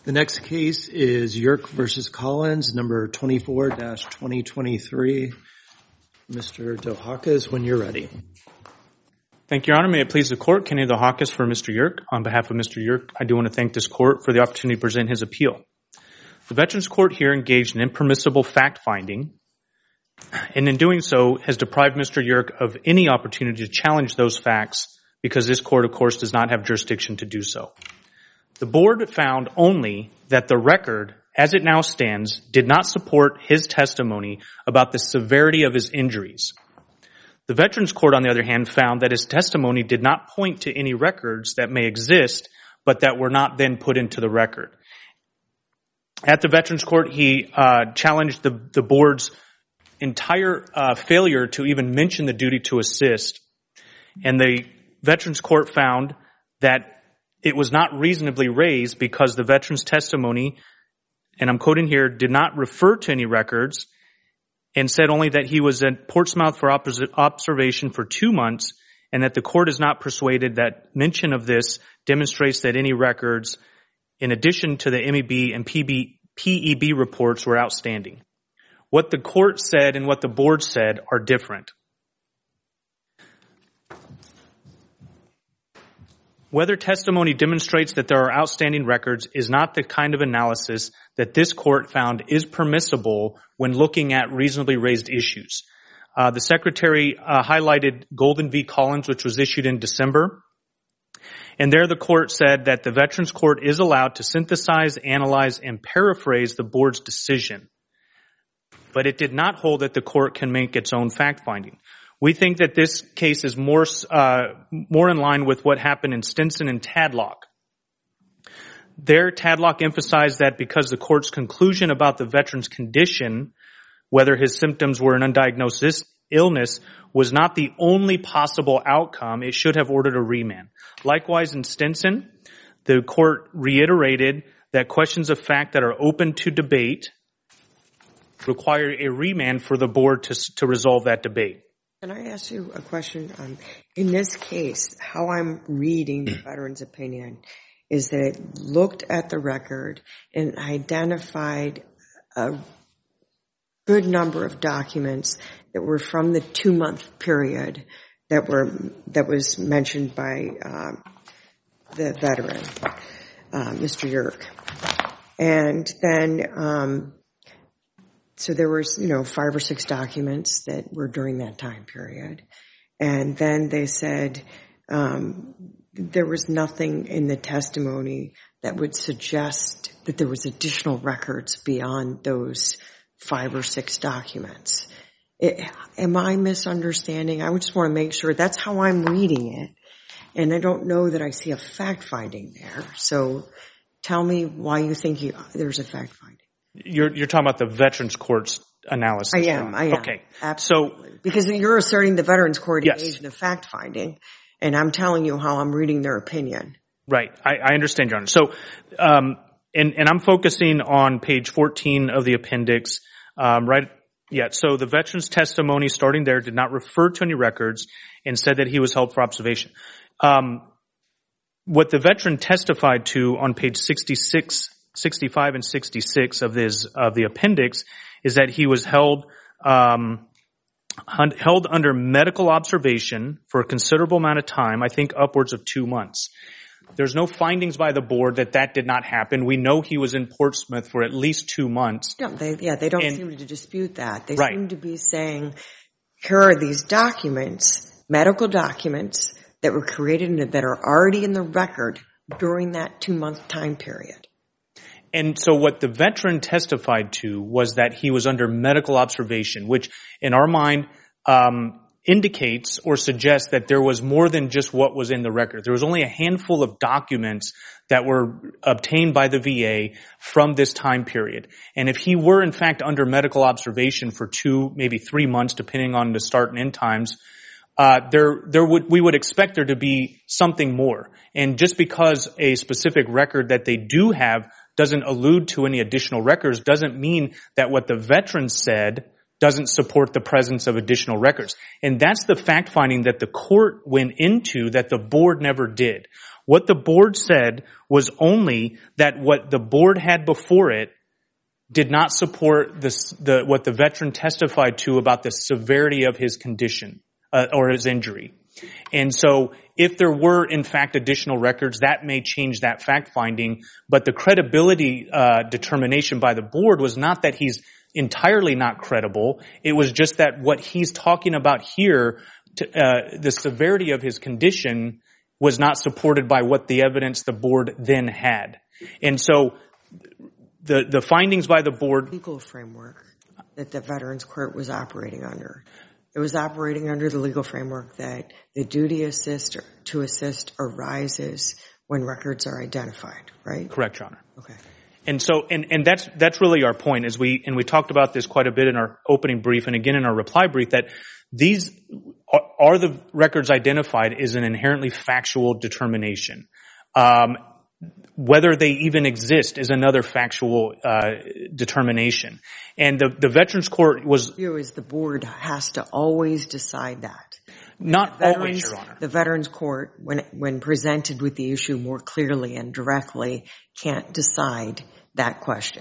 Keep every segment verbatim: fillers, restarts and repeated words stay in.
The next case is Yerk v. Collins, number twenty-four dash twenty twenty-three. Mister Dohakis, when you're ready. Thank you, Your Honor. May it please the Court, Kenny Dohakis for Mister Yerk. On behalf of Mister Yerk, I do want to thank this Court for the opportunity to present his appeal. The Veterans Court here engaged in impermissible fact-finding, and in doing so has deprived Mister Yerk of any opportunity to challenge those facts because this Court, of course, does not have jurisdiction to do so. The Board found only that the record, as it now stands, did not support his testimony about the severity of his injuries. The Veterans Court, on the other hand, found that his testimony did not point to any records that may exist, but that were not then put into the record. At the Veterans Court, he uh, challenged the, the Board's entire uh, failure to even mention the duty to assist, and the Veterans Court found that it was not reasonably raised because the veteran's testimony, and I'm quoting here, did not refer to any records and said only that he was at Portsmouth for observation for two months and that the Court is not persuaded that mention of this demonstrates that any records, in addition to the M E B and P E B reports, were outstanding. What the Court said and what the Board said are different. Whether testimony demonstrates that there are outstanding records is not the kind of analysis that this Court found is permissible when looking at reasonably raised issues. Uh, the Secretary uh, highlighted Golden v. Collins, which was issued in December. And there the Court said that the Veterans Court is allowed to synthesize, analyze, and paraphrase the Board's decision. But it did not hold that the Court can make its own fact-finding. We think that this case is more uh, more in line with what happened in Stinson and Tadlock. There, Tadlock emphasized that because the Court's conclusion about the veteran's condition, whether his symptoms were an undiagnosed illness, was not the only possible outcome, it should have ordered a remand. Likewise, in Stinson, the Court reiterated that questions of fact that are open to debate require a remand for the Board to, to resolve that debate. Can I ask you a question? Um, in this case, how I'm reading the veteran's opinion is that it looked at the record and identified a good number of documents that were from the two-month period that were that was mentioned by um, the veteran, uh, Mister Yerk. And then um So there was, you know, five or six documents that were during that time period. And then they said um, there was nothing in the testimony that would suggest that there was additional records beyond those five or six documents. It, am I misunderstanding? I just want to make sure that's how I'm reading it. And I don't know that I see a fact-finding there. So tell me why you think you, there's a fact-finding. You're, you're talking about the Veterans Court's analysis. I am, I am. Okay. Absolutely. So, because you're asserting the Veterans Court yes. engaged in a fact-finding, and I'm telling you how I'm reading their opinion. Right. I, I understand, Your Honor. So, um, and, and I'm focusing on page fourteen of the appendix, um, right? Yeah. So the veteran's testimony starting there did not refer to any records and said that he was held for observation. Um, what the veteran testified to on page sixty-six sixty-five and sixty-six of his of the appendix is that he was held um, held under medical observation for a considerable amount of time, I think upwards of two months. There's no findings by the Board that that did not happen. We know he was in Portsmouth for at least two months. Yeah, they, yeah, they don't and, seem to dispute that. They right. seem to be saying, here are these documents, medical documents, that were created and that are already in the record during that two-month time period. And so what the veteran testified to was that he was under medical observation, which in our mind um, indicates or suggests that there was more than just what was in the record. There was only a handful of documents that were obtained by the V A from this time period. And if he were in fact under medical observation for two, maybe three months, depending on the start and end times, uh, there, there would, we would expect there to be something more. And just because a specific record that they do have doesn't allude to any additional records doesn't mean that what the veteran said doesn't support the presence of additional records. And that's the fact-finding that the court went into that the Board never did. What the board said was only that what the board had before it did not support this, the, what the veteran testified to about the severity of his condition uh, or his injury. And so if there were, in fact, additional records, that may change that fact finding. But the credibility uh, determination by the board was not that he's entirely not credible. It was just that what he's talking about here, to, uh, the severity of his condition, was not supported by what the evidence the board then had. And so the the findings by the board... Legal framework that the Veterans Court was operating under. It was operating under the legal framework that the duty assist to assist arises when records are identified, right? Correct, Your Honor. Okay. And so, and, and that's, that's really our point, is we, and we talked about this quite a bit in our opening brief and again in our reply brief, that these are, are the records identified is an inherently factual determination. Um, whether they even exist is another factual, uh, determination. And the, the Veterans Court was... You as the board has to always decide that. Not Veterans, always, Your Honor. The Veterans Court, when, when presented with the issue more clearly and directly, can't decide that question.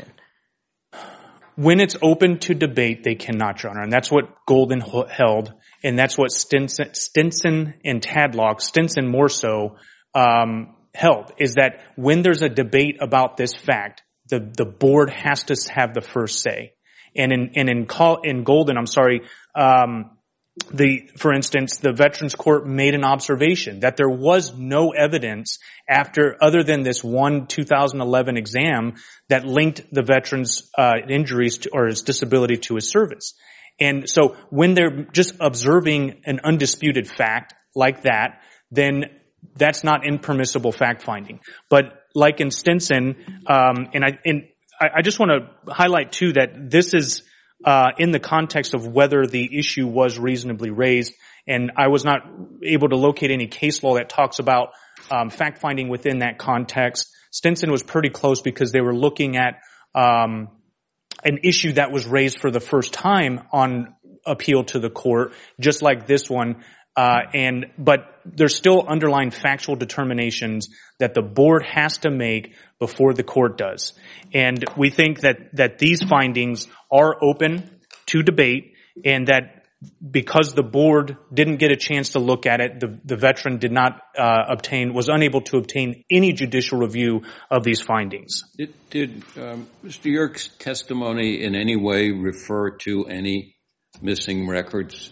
When it's open to debate, they cannot, Your Honor. And that's what Golden held. And that's what Stinson, Stinson and Tadlock, Stinson more so, um, held, is that when there's a debate about this fact, the, the board has to have the first say. And in, and in call, in Golden, I'm sorry, um, the, for instance, the Veterans Court made an observation that there was no evidence after, other than this one two thousand eleven exam that linked the veteran's, uh, injuries to, or his disability to his service. And so when they're just observing an undisputed fact like that, then that's not impermissible fact finding. But like in Stinson, um, and I, and I, I just want to highlight too that this is, uh, in the context of whether the issue was reasonably raised. And I was not able to locate any case law that talks about, um, fact finding within that context. Stinson was pretty close because they were looking at, um, an issue that was raised for the first time on appeal to the court, just like this one. Uh, and, but there's still underlying factual determinations that the board has to make before the court does. And we think that, that these findings are open to debate, and that because the board didn't get a chance to look at it, the, the veteran did not, uh, obtain, was unable to obtain any judicial review of these findings. Did, did, um, Mister Yerk's testimony in any way refer to any missing records?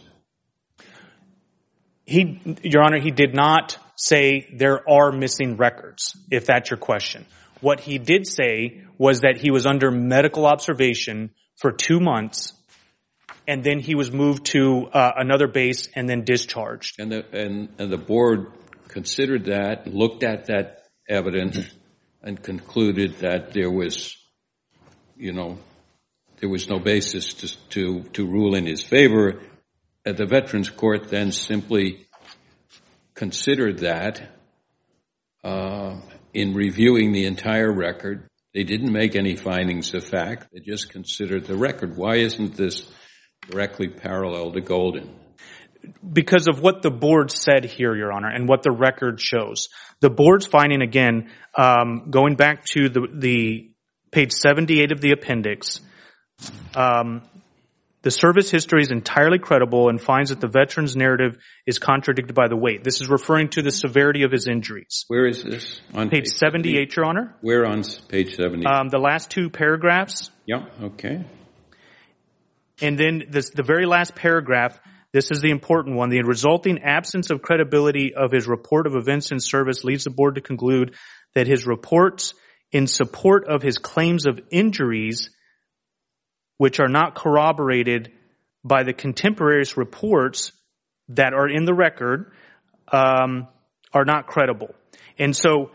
He, Your Honor, he did not say there are missing records, if that's your question. What he did say was that he was under medical observation for two months, and then he was moved to uh, another base and then discharged. And the, and, and the board considered that, looked at that evidence, and concluded that there was, you know, there was no basis to, to, to rule in his favor. And the Veterans Court then simply considered that uh, in reviewing the entire record. They didn't make any findings of fact. They just considered the record. Why isn't this directly parallel to Golden? Because of what the board said here, Your Honor, and what the record shows. The board's finding, again, um, going back to the, the page seventy-eight of the appendix, um, the service history is entirely credible and finds that the veteran's narrative is contradicted by the weight. This is referring to the severity of his injuries. Where is this? On page, page seventy-eight, Your Honor. Where on page seventy-eight? Um, the last two paragraphs. Yeah, okay. And then this, the very last paragraph, this is the important one. The resulting absence of credibility of his report of events in service leads the board to conclude that his reports in support of his claims of injuries, which are not corroborated by the contemporaneous reports that are in the record, um, are not credible. And so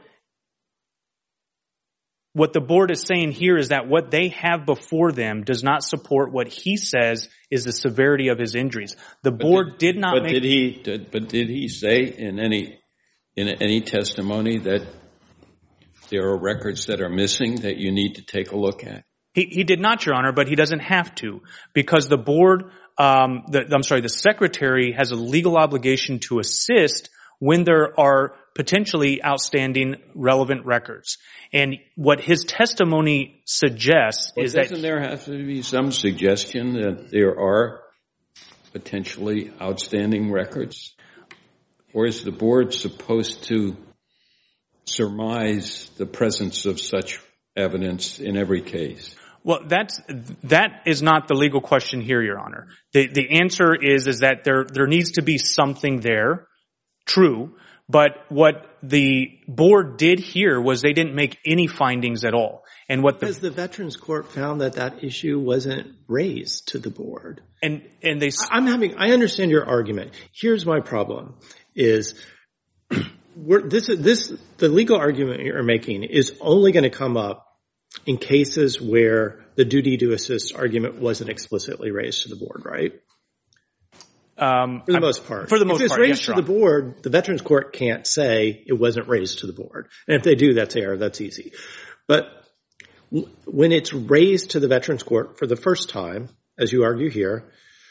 what the board is saying here is that what they have before them does not support what he says is the severity of his injuries. The board did, did not but make... Did he, did, but did he say in any, in any testimony that there are records that are missing that you need to take a look at? He, he did not, Your Honor, but he doesn't have to, because the board, um, the, I'm sorry, the secretary has a legal obligation to assist when there are potentially outstanding relevant records. And what his testimony suggests well, is that... Doesn't there have to be some suggestion that there are potentially outstanding records? Or is the board supposed to surmise the presence of such evidence in every case? Well, that's, that is not the legal question here, Your Honor. The, the answer is, is that there, there needs to be something there, true, but what the board did here was they didn't make any findings at all. And what the, because the Veterans Court found that that issue wasn't raised to the board. And, and they, I'm having, I understand your argument. Here's my problem is, we're, this, this, the legal argument you're making is only going to come up in cases where the duty to assist argument wasn't explicitly raised to the board, right? Um, for the I'm, most part. For the most if it's part, raised yes, to Your the board, the Veterans Court can't say it wasn't raised to the board. And if they do, that's error. That's easy. But w- when it's raised to the Veterans Court for the first time, as you argue here,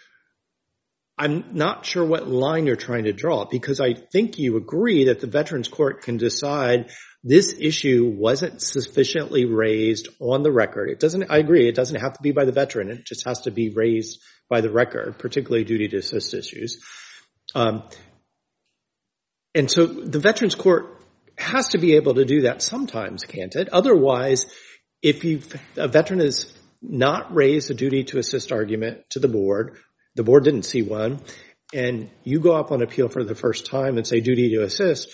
I'm not sure what line you're trying to draw, because I think you agree that the Veterans Court can decide this issue wasn't sufficiently raised on the record. It doesn't, I agree, it doesn't have to be by the veteran. It just has to be raised by the record, particularly duty to assist issues. Um, and so the Veterans Court has to be able to do that sometimes, can't it? Otherwise, if you've, a veteran has not raised a duty to assist argument to the board, the board didn't see one, and you go up on appeal for the first time and say duty to assist,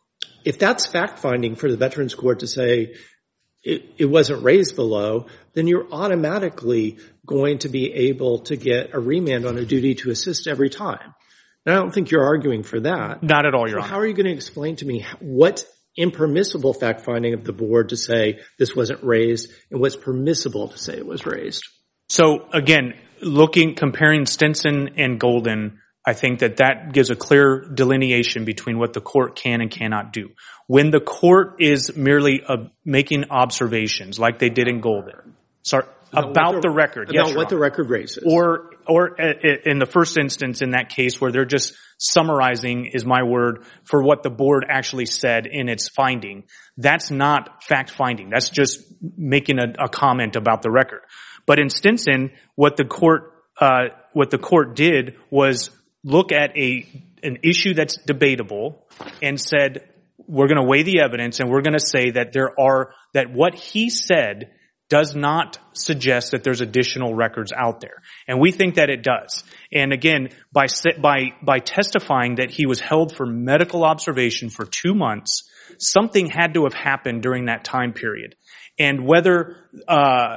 if that's fact-finding for the Veterans Court to say it, it wasn't raised below, then you're automatically going to be able to get a remand on a duty to assist every time. And I don't think you're arguing for that. Not at all, Your So Honor. how are you going to explain to me what's impermissible fact-finding of the board to say this wasn't raised and what's permissible to say it was raised? So again, looking, comparing Stinson and Golden, I think that that gives a clear delineation between what the court can and cannot do. When the court is merely uh, making observations, like they did in Golden, sorry, about, about the, the record, about yes, what the record raises, or or in the first instance, in that case where they're just summarizing, is my word, for what the board actually said in its finding, that's not fact finding. That's just making a, a comment about the record. But in Stinson, what the court uh, what the court did was look at a an issue that's debatable and said, we're going to weigh the evidence and we're going to say that there are, that what he said does not suggest that there's additional records out there. And we think that it does. And again, by by by testifying that he was held for medical observation for two months, something had to have happened during that time period. And whether uh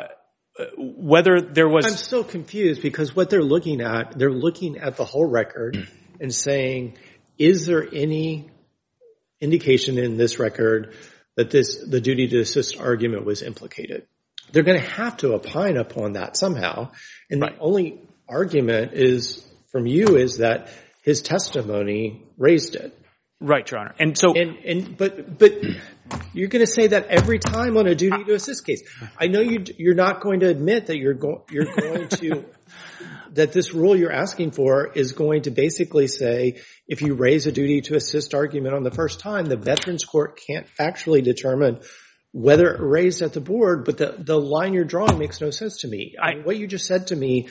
whether there was... I'm so confused because what they're looking at, they're looking at the whole record and saying, is there any indication in this record that this, the duty to assist argument was implicated? They're going to have to opine upon that somehow. And right. The only argument is, from you, is that his testimony raised it. Right, Your Honor. And so... And, and, but, but you're going to say that every time on a duty to assist case. I know you, you're not going to admit that you're going, you're going to, that this rule you're asking for is going to basically say, if you raise a duty to assist argument on the first time, the Veterans Court can't factually determine whether it raised at the board, but the, the line you're drawing makes no sense to me. I, what you just said to me,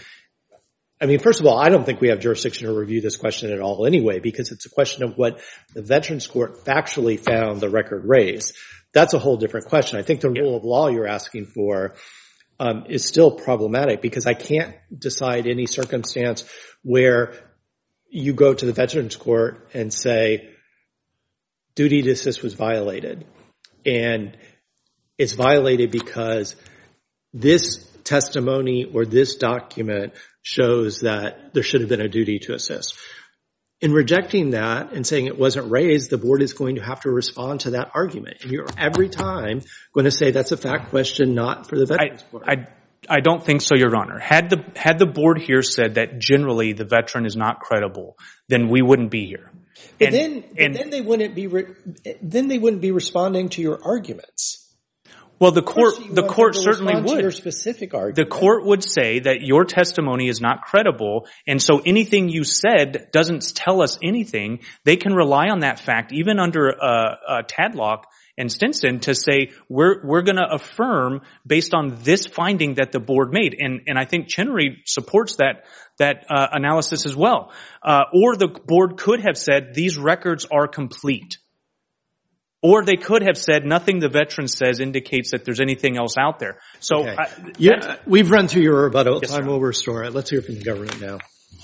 I mean, first of all, I don't think we have jurisdiction to review this question at all anyway, because it's a question of what the Veterans Court factually found the record raised. That's a whole different question. I think the rule of law you're asking for um, is still problematic, because I can't decide any circumstance where you go to the Veterans Court and say duty to assist was violated. And it's violated because this testimony or this document shows that there should have been a duty to assist. In rejecting that and saying it wasn't raised, the board is going to have to respond to that argument. And you're every time going to say that's a fact question, not for the Veterans I, Court. I, I don't think so, Your Honor. Had the, had the board here said that generally the veteran is not credible, then we wouldn't be here. But and, then, and, then they wouldn't be, re- then they wouldn't be responding to your arguments. Well, the court, the court certainly would. would. Your specific argument. The court would say that your testimony is not credible, and so anything you said doesn't tell us anything. They can rely on that fact, even under uh, uh, Tadlock and Stinson, to say we're we're going to affirm based on this finding that the board made, and and I think Chenery supports that that uh, analysis as well. Uh, or the board could have said these records are complete. Or they could have said nothing the veteran says indicates that there's anything else out there. So, okay. I, yeah, we've run through your rebuttal. Yes, Time sir. will restore it. Let's hear from the government now.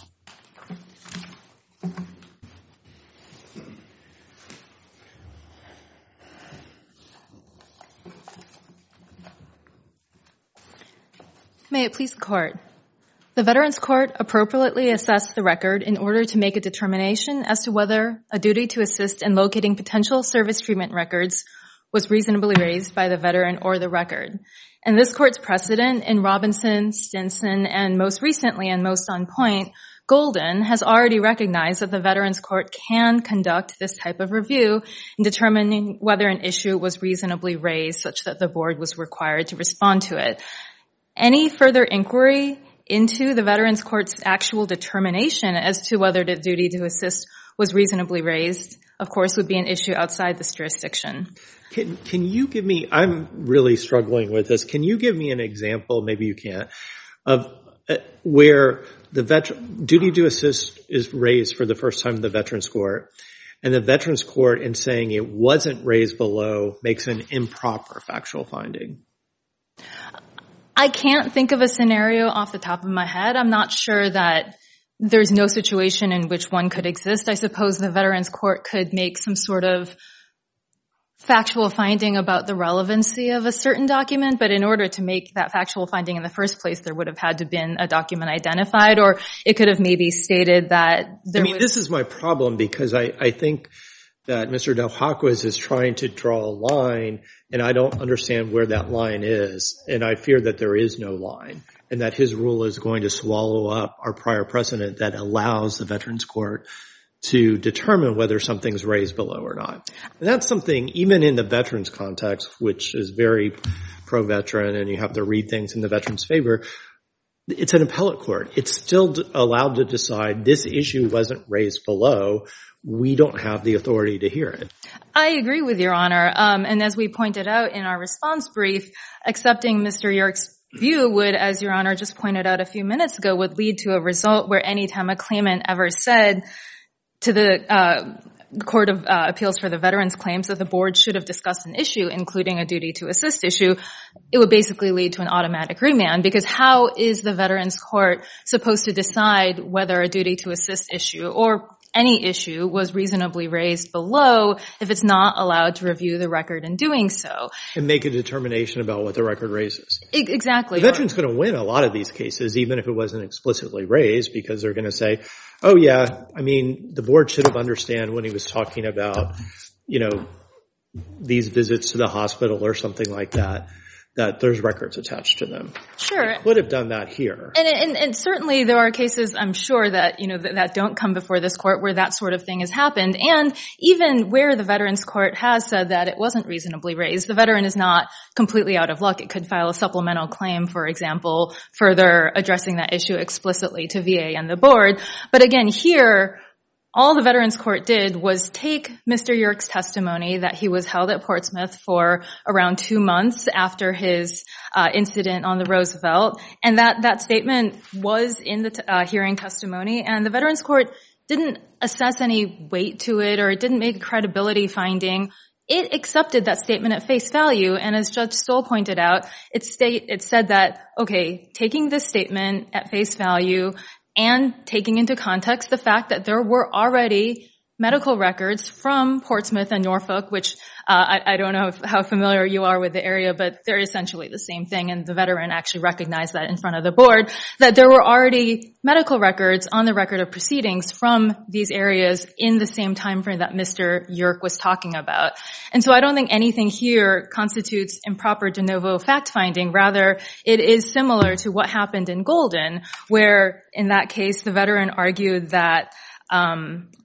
May it please the Court. The Veterans Court appropriately assessed the record in order to make a determination as to whether a duty to assist in locating potential service treatment records was reasonably raised by the veteran or the record. And this Court's precedent in Robinson, Stinson, and most recently and most on point, Golden, has already recognized that the Veterans Court can conduct this type of review in determining whether an issue was reasonably raised such that the board was required to respond to it. Any further inquiry into the Veterans Court's actual determination as to whether the duty to assist was reasonably raised, of course, would be an issue outside this jurisdiction. Can can you give me, I'm really struggling with this, can you give me an example, maybe you can't, of uh, where the veteran, duty to assist is raised for the first time in the Veterans Court, and the Veterans Court, in saying it wasn't raised below, makes an improper factual finding? I can't think of a scenario off the top of my head. I'm not sure that there's no situation in which one could exist. I suppose the Veterans Court could make some sort of factual finding about the relevancy of a certain document, but in order to make that factual finding in the first place, there would have had to have been a document identified, or it could have maybe stated that there I mean, was... this is my problem, because I, I think that Mister Del Jaquez is trying to draw a line, and I don't understand where that line is, and I fear that there is no line, and that his rule is going to swallow up our prior precedent that allows the Veterans Court to determine whether something's raised below or not. And that's something, even in the veterans context, which is very pro-veteran, and you have to read things in the veteran's favor, it's an appellate court. It's still allowed to decide this issue wasn't raised below. We don't have the authority to hear it. I agree with Your Honor. Um, and as we pointed out in our response brief, accepting Mister York's view would, as Your Honor just pointed out a few minutes ago, would lead to a result where any time a claimant ever said to the uh Court of uh, Appeals for the Veterans Claims that the board should have discussed an issue, including a duty to assist issue, it would basically lead to an automatic remand, because how is the Veterans Court supposed to decide whether a duty to assist issue or any issue was reasonably raised below if it's not allowed to review the record in doing so? And make a determination about what the record raises. I- exactly. The veteran's going to win a lot of these cases, even if it wasn't explicitly raised, because they're going to say, oh yeah, I mean, the board should have understood when he was talking about, you know, these visits to the hospital or something like that, that there's records attached to them. Sure. Would have done that here. And, and, and certainly there are cases, I'm sure, that, you know, that, that don't come before this court where that sort of thing has happened. And even where the Veterans Court has said that it wasn't reasonably raised, the veteran is not completely out of luck. It could file a supplemental claim, for example, further addressing that issue explicitly to V A and the board. But again, here, all the Veterans Court did was take Mister York's testimony that he was held at Portsmouth for around two months after his uh, incident on the Roosevelt, and that, that statement was in the t- uh, hearing testimony, and the Veterans Court didn't assess any weight to it, or it didn't make a credibility finding. It accepted that statement at face value, and as Judge Stoll pointed out, it, state, it said that, okay, taking this statement at face value and taking into context the fact that there were already medical records from Portsmouth and Norfolk, which uh, I, I don't know if, how familiar you are with the area, but they're essentially the same thing, and the veteran actually recognized that in front of the board, that there were already medical records on the record of proceedings from these areas in the same time frame that Mister York was talking about. And so I don't think anything here constitutes improper de novo fact-finding. Rather, it is similar to what happened in Golden, where in that case the veteran argued that um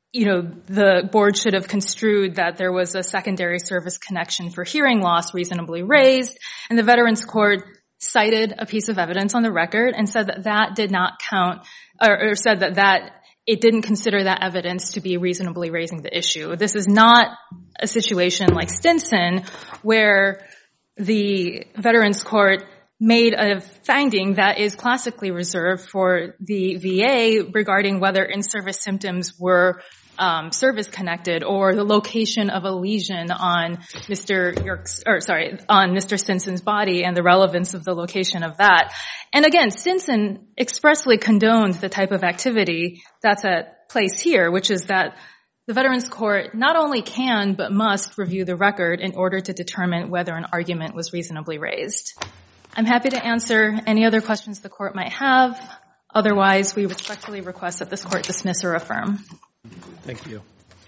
you know, the board should have construed that there was a secondary service connection for hearing loss reasonably raised, and the Veterans Court cited a piece of evidence on the record and said that that did not count, or, or said that that it didn't consider that evidence to be reasonably raising the issue. This is not a situation like Stinson where the Veterans Court made a finding that is classically reserved for the V A regarding whether in-service symptoms were um, service-connected or the location of a lesion on Mister Yerk's, or sorry, on Mister Stinson's body and the relevance of the location of that. And again, Stinson expressly condoned the type of activity that's at place here, which is that the Veterans Court not only can but must review the record in order to determine whether an argument was reasonably raised. I'm happy to answer any other questions the court might have. Otherwise, we respectfully request that this court dismiss or affirm. Thank you.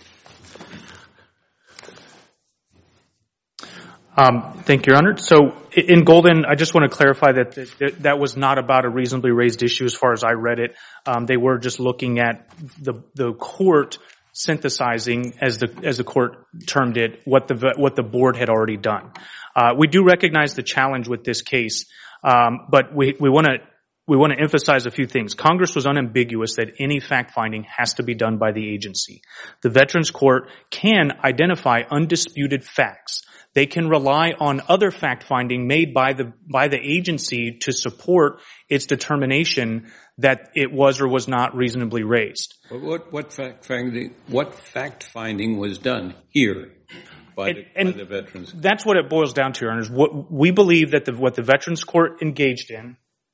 Um, thank you, Your Honor. So in Golden, I just want to clarify that th- that was not about a reasonably raised issue as far as I read it. Um, they were just looking at the the court synthesizing, as the as the court termed it, what the what the board had already done. Uh, we do recognize the challenge with this case, um, but we we want to we want to emphasize a few things. Congress was unambiguous that any fact finding has to be done by the agency. The Veterans Court can identify undisputed facts. They can rely on other fact finding made by the by the agency to support its determination that it was or was not reasonably raised. But what what fact finding what fact finding was done here by, and, the, and by the Veterans? That's what it boils down to, Your Honors. What we believe that the what the Veterans Court engaged in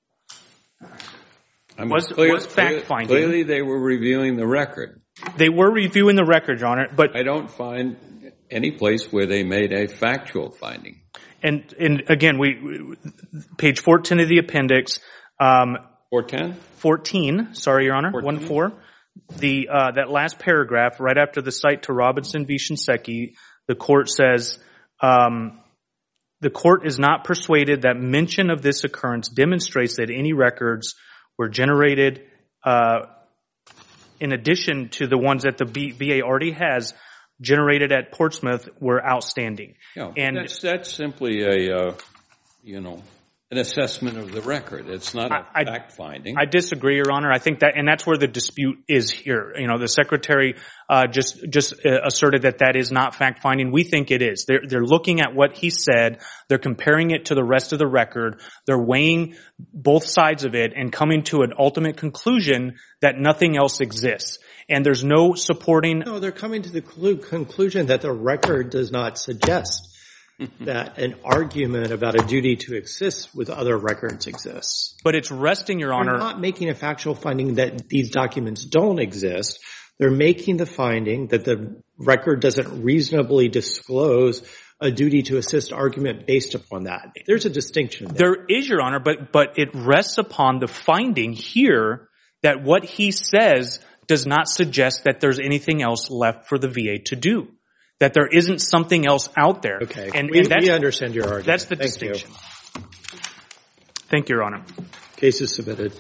I mean, was, clear, was fact finding. Clearly, they were reviewing the record. They were reviewing the record, Your Honor, but I don't find any place where they made a factual finding. And and again, we page fourteen of the appendix. Um, four ten? fourteen, sorry, Your Honor, fourteen? one four. The uh, that last paragraph, right after the cite to Robinson v. Shinseki, the court says, um, the court is not persuaded that mention of this occurrence demonstrates that any records were generated uh, in addition to the ones that the V A already has generated at Portsmouth were outstanding. Yeah, and that's, that's simply a, uh, you know, an assessment of the record. It's not a I, fact finding. I disagree, Your Honor. I think that, and that's where the dispute is here. You know, the Secretary uh, just just uh, asserted that that is not fact finding. We think it is. They're they're looking at what he said. They're comparing it to the rest of the record. They're weighing both sides of it and coming to an ultimate conclusion that nothing else exists. And there's no supporting. No, they're coming to the clu- conclusion that the record does not suggest that an argument about a duty to assist with other records exists. But it's resting, Your Honor. They're not making a factual finding that these documents don't exist. They're making the finding that the record doesn't reasonably disclose a duty to assist argument based upon that. There's a distinction there. There is, Your Honor, but but it rests upon the finding here that what he says does not suggest that there's anything else left for the V A to do, that there isn't something else out there. Okay, and, we, and that's, we understand your argument. That's the Thank distinction. You. Thank you, Your Honor. Case is submitted.